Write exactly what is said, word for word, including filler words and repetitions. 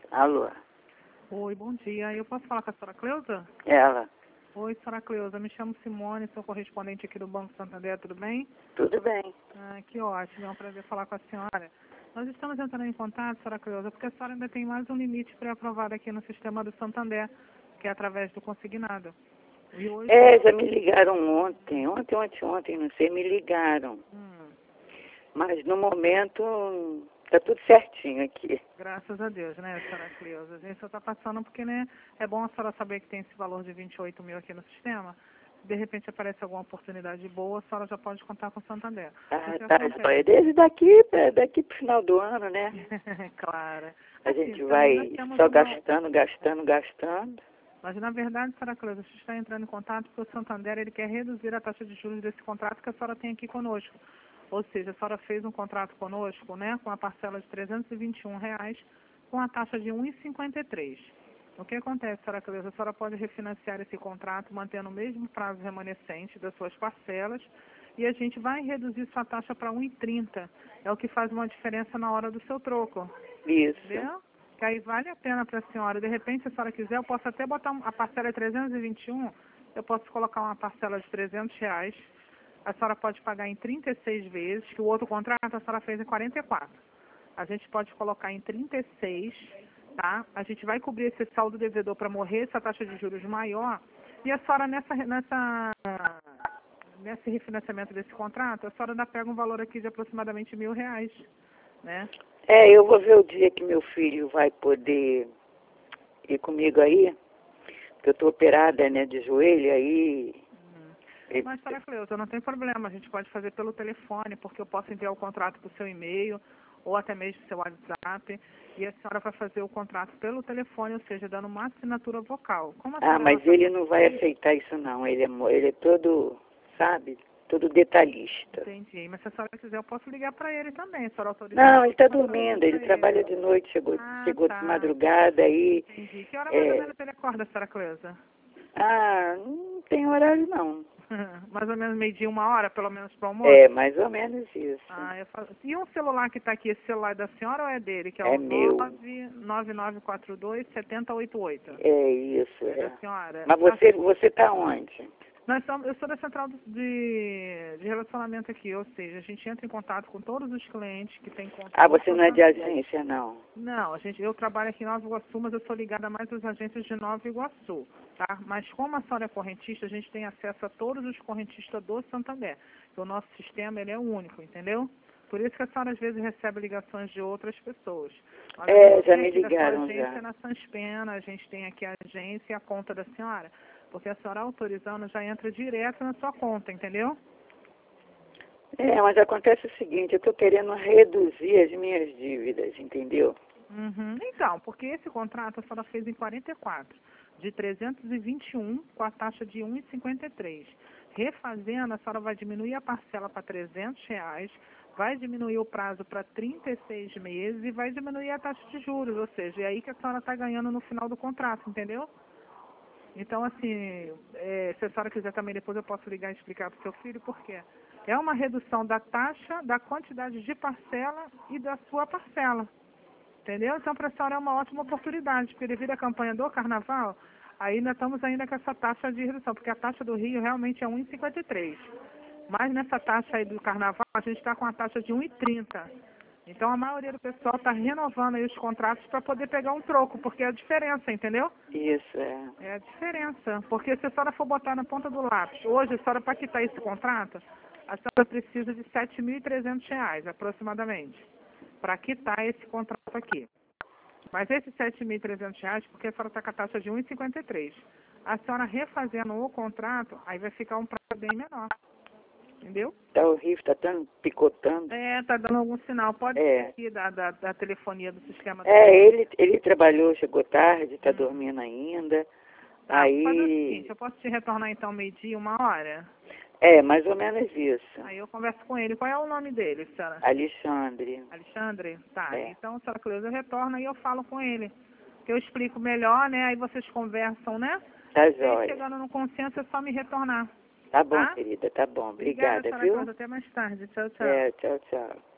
Alô? Oi, bom dia. Eu posso falar com a senhora Cleusa? Ela? Oi, senhora Cleusa. Me chamo Simone, sou correspondente aqui do Banco Santander, tudo bem? Tudo bem. Ah, que ótimo, é um prazer falar com a senhora. Nós estamos entrando em contato, senhora Cleusa, porque a senhora ainda tem mais um limite pré-aprovado aqui no sistema do Santander, que é através do consignado. E hoje... É, já me ligaram ontem, ontem, ontem, ontem, não sei, me ligaram. Hum, Mas no momento tá tudo certinho aqui. graças a Deus, né, senhora Cleusa? A gente só está passando porque, né, é bom a senhora saber que tem esse valor de vinte e oito mil aqui no sistema. Se de repente aparece alguma oportunidade boa, a senhora já pode contar com o Santander. Ah, Porque tá, acontece... joia. Desde daqui, pra- daqui pro final do ano, né? Claro. A Assim, gente temos- vai nós temos só uma... gastando, gastando, gastando. Mas, na verdade, senhora Cleusa, a gente está entrando em contato porque o Santander ele quer reduzir a taxa de juros desse contrato que a senhora tem aqui conosco. Ou seja, a senhora fez um contrato conosco, né, com a parcela de trezentos e vinte e um reais, com a taxa de um vírgula cinquenta e três. O que acontece, senhora Cleusa? A senhora pode refinanciar esse contrato mantendo o mesmo prazo remanescente das suas parcelas e a gente vai reduzir sua taxa para um vírgula trinta. É o que faz uma diferença na hora do seu troco. Isso. Entendeu? Que aí vale a pena para a senhora. De repente, se a senhora quiser, eu posso até botar um- a parcela é trezentos e vinte e um, eu posso colocar uma parcela de trezentos reais. A senhora pode pagar em trinta e seis vezes, que o outro contrato a senhora fez em quarenta e quatro. A gente pode colocar em trinta e seis, tá? A gente vai cobrir esse saldo devedor para morrer, essa taxa de juros maior. E a senhora, nessa, nessa, nesse refinanciamento desse contrato, a senhora ainda pega um valor aqui de aproximadamente mil reais, né? É, eu vou ver o dia que meu filho vai poder ir comigo aí, porque eu tô operada, né, de joelho, aí... ele- Mas, senhora Cleusa, não tem problema, a gente pode fazer pelo telefone, porque eu posso enviar o contrato para o seu e-mail, ou até mesmo seu WhatsApp, e a senhora vai fazer o contrato pelo telefone, ou seja, dando uma assinatura vocal. Como a Ah, senhora mas tá ele com- não vai aceitar isso não, ele é, mo- ele é todo, sabe, todo detalhista. Entendi, mas se a senhora quiser, eu posso ligar para ele também, a senhora autoriza? Não, ele está eu posso ligar dormindo, ele pra trabalha de noite, chegou, Ah, chegou de tá, madrugada aí. entendi. Que hora mais ou É, menos ele acorda, senhora Cleusa? ah, não tem horário não. Mais ou menos meio-dia, uma hora, pelo menos para o almoço? É, mais ou menos isso. Ah, eu falo... E um celular que está aqui, esse celular é da senhora ou é dele? Que é É o meu. nove nove nove quatro dois sete zero oito oito. É isso, É da é. senhora. Mas Tá- você, você tá onde? Nós somos, eu sou da central do- de, de relacionamento aqui, ou seja, a gente entra em contato com todos os clientes que têm conta. Ah, no você não é de Santander. agência, não. Não, a gente, eu trabalho aqui em Nova Iguaçu, mas eu sou ligada mais às agências de Nova Iguaçu, tá? Mas como a senhora é correntista, a gente tem acesso a todos os correntistas do Santander. O nosso sistema, ele é único, entendeu? Por isso que a senhora às vezes recebe ligações de outras pessoas. Mas a É, gente já tem me aqui da sua ligaram agência já. na Sanspena, a gente tem aqui a agência e a conta da senhora. Porque a senhora autorizando já entra direto na sua conta, entendeu? É, mas acontece o seguinte, eu tô querendo reduzir as minhas dívidas, entendeu? Uhum. Então, porque esse contrato a senhora fez em quarenta e quatro, de trezentos e vinte e um, com a taxa de um vírgula cinquenta e três. Refazendo, a senhora vai diminuir a parcela para trezentos reais, vai diminuir o prazo para trinta e seis meses e vai diminuir a taxa de juros, ou seja, é aí que a senhora está ganhando no final do contrato, entendeu? Então, assim, é, se a senhora quiser também, depois eu posso ligar e explicar para o seu filho por quê. É uma redução da taxa, da quantidade de parcela e da sua parcela. Entendeu? Então, para a senhora é uma ótima oportunidade, porque devido à campanha do Carnaval, ainda estamos ainda com essa taxa de redução, porque a taxa do Rio realmente é um vírgula cinquenta e três. Mas nessa taxa aí do Carnaval, a gente está com a taxa de um vírgula trinta. Então, a maioria do pessoal está renovando aí os contratos para poder pegar um troco, porque é a diferença, entendeu? Isso, é. É a diferença, porque se a senhora for botar na ponta do lápis, hoje a senhora para quitar esse contrato, a senhora precisa de sete mil e trezentos reais aproximadamente, para quitar esse contrato aqui. Mas esses sete mil e trezentos reais, porque a senhora está com a taxa de um vírgula cinquenta e três. A senhora refazendo o contrato, aí vai ficar um prazo bem menor, entendeu? Tá horrível, tá tão picotando. É, tá dando algum sinal, pode É. ser aqui da, da, da telefonia do sistema. É, ele, ele trabalhou, chegou tarde, tá Hum. dormindo ainda. Tá, vou fazer o seguinte, Aí, eu posso te retornar então meio-dia, uma hora? é, mais ou menos isso. Aí eu converso com ele. Qual é o nome dele, senhora? Alexandre. Alexandre? Tá. É. Então, a senhora Cleusa retorna e eu falo com ele. Que eu explico melhor, né? Aí vocês conversam, né? Tá Aí jóia. chegando no consenso é só me retornar. Tá bom, Tá? querida, tá bom. Obrigada, Obrigada, senhora viu? Cleusa. Até mais tarde. Tchau, tchau. É, tchau, tchau.